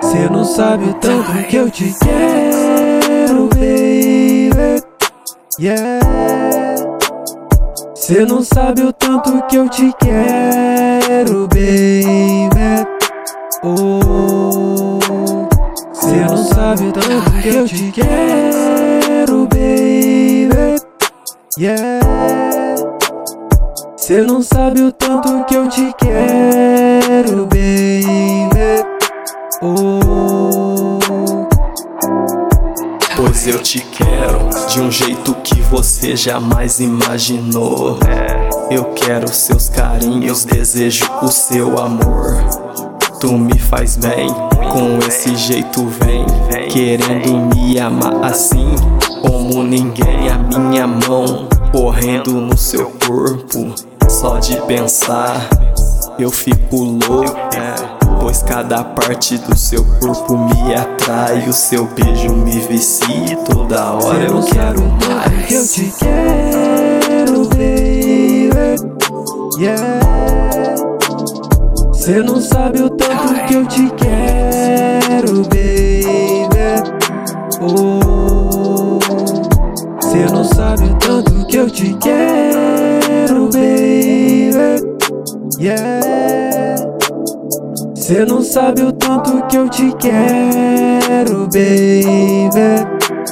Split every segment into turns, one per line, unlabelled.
Cê não sabe o tanto que eu te quero, baby. Yeah. Cê não sabe o tanto que eu te quero, baby. Oh. Cê não sabe o tanto que eu te quero, baby. Yeah. Cê não sabe o tanto que eu te quero, baby. Oh.
Pois eu te quero de um jeito que você jamais imaginou. Eu quero seus carinhos, desejo o seu amor. Tu me faz bem, com esse jeito vem, querendo me amar assim como ninguém. A minha mão correndo no seu corpo, só de pensar eu fico louco, pois cada parte do seu corpo me atrai. O seu beijo me vicia, toda hora eu quero mais.
Eu te quero, baby. Yeah. Cê não sabe o tanto que eu te quero, baby. Oh. Cê não sabe o tanto que eu te quero, baby. Yeah. Cê não sabe o tanto que eu te quero, baby.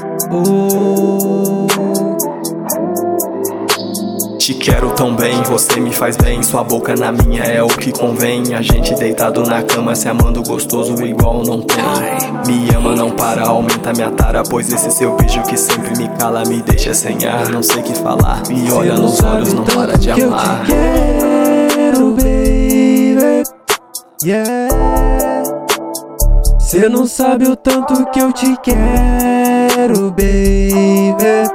Oh.
Te quero tão bem, você me faz bem. Sua boca na minha é o que convém. A gente deitado na cama, se amando gostoso igual não tem. Me ama, não para, aumenta minha tara, pois esse seu beijo que sempre me cala me deixa sem ar, não sei o que falar. Me olha nos olhos, não para de amar.
Quero, baby. Yeah. Cê não sabe o tanto que eu te quero, baby.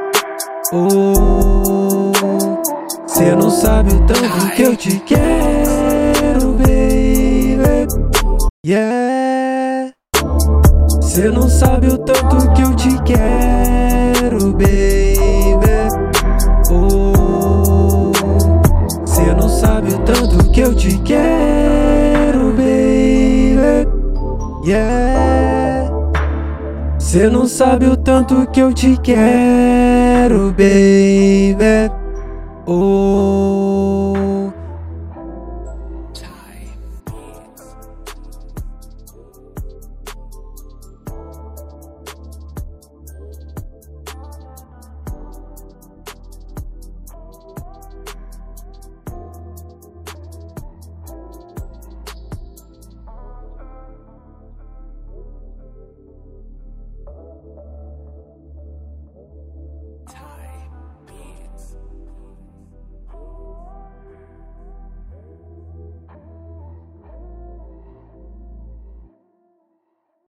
Oh. Cê não sabe o tanto que eu te quero, baby. Yeah. Cê não sabe o tanto que eu te quero, baby. Oh. Cê não sabe o tanto que eu te quero, baby. Yeah. Cê não sabe o tanto que eu te quero, baby. Oh.